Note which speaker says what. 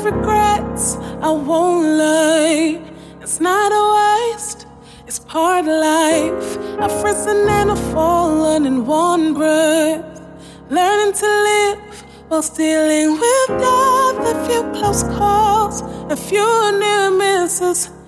Speaker 1: regrets, I won't lie. It's not a waste, it's part of life. I've risen and I've fallen in one breath. Learning to live whilst dealing with death. A few close calls, a few near misses.